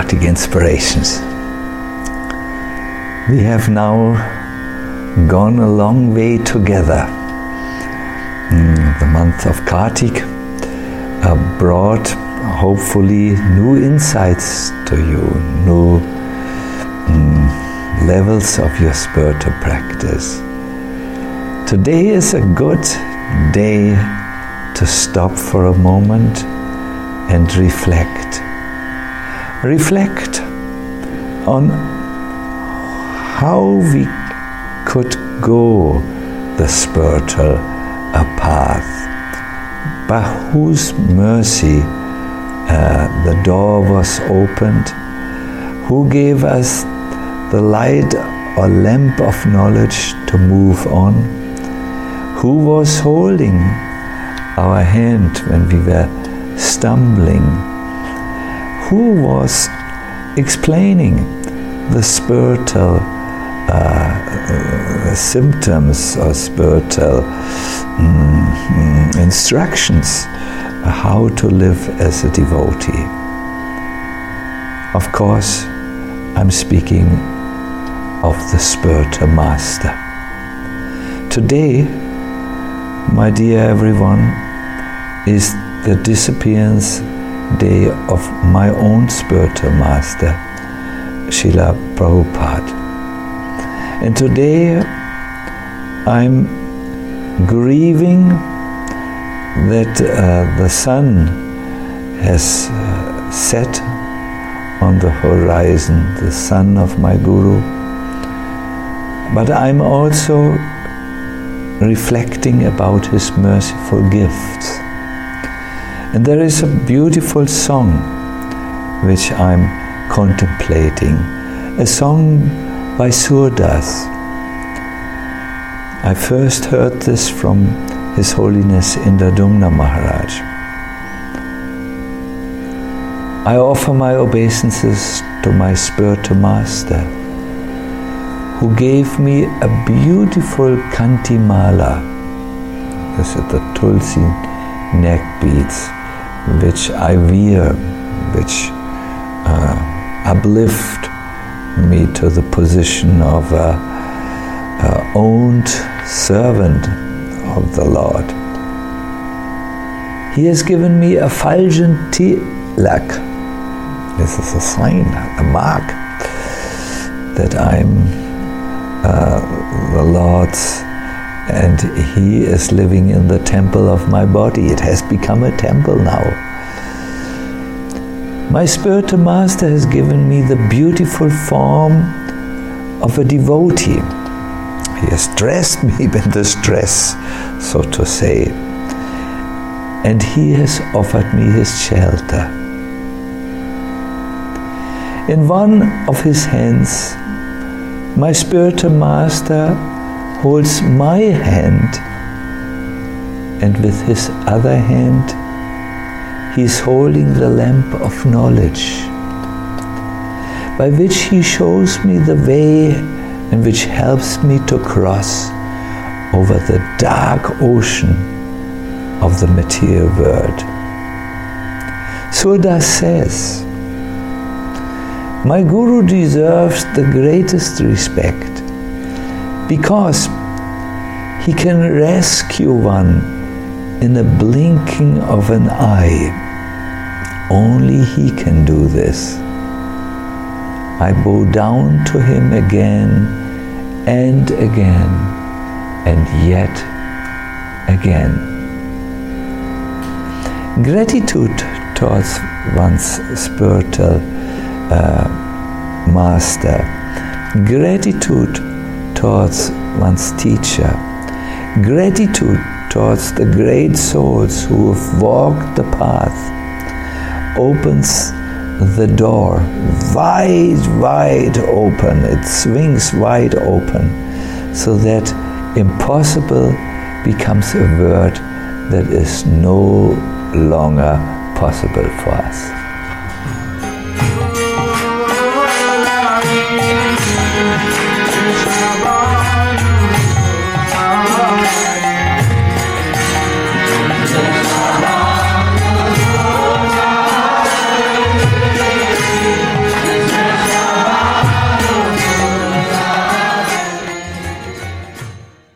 Kartik Inspirations. We have now gone a long way together. The month of Kartik brought hopefully new insights to you, new levels of your spiritual practice. Today is a good day to stop for a moment and reflect. Reflect on how we could go the spiritual path, by whose mercy the door was opened, who gave us the light or lamp of knowledge to move on, who was holding our hand when we were stumbling, who was explaining the spiritual symptoms or spiritual instructions how to live as a devotee. Of course, I'm speaking of the spiritual master. Today, my dear everyone, is the disappearance day of my own spiritual master, Srila Prabhupada. And today I'm grieving that the sun has set on the horizon, the son of my Guru. But I'm also reflecting about his merciful gifts. And there is a beautiful song which I'm contemplating, a song by Surdas. I first heard this from His Holiness Indradumna Maharaj. I offer my obeisances to my spiritual master, who gave me a beautiful Kanti Mala. This is the Tulsi neck beads, which I wear, which uplift me to the position of a owned servant of the Lord. He has given me a Faljan tilak. This is a sign, a mark, that I'm the Lord's, and He is living in the temple of my body. It has become a temple now. My spiritual master has given me the beautiful form of a devotee. He has dressed me in this dress, so to say, and He has offered me His shelter. In one of His hands, my spiritual master holds my hand, and with His other hand, He is holding the lamp of knowledge, by which He shows me the way and which helps me to cross over the dark ocean of the material world. Surdas says, my Guru deserves the greatest respect because he can rescue one in a blinking of an eye. Only he can do this. I bow down to him again and again and yet again. Gratitude towards one's spiritual master, gratitude towards one's teacher, gratitude towards the great souls who have walked the path, opens the door wide open. It swings wide open, so that impossible becomes a word that is no longer possible for us.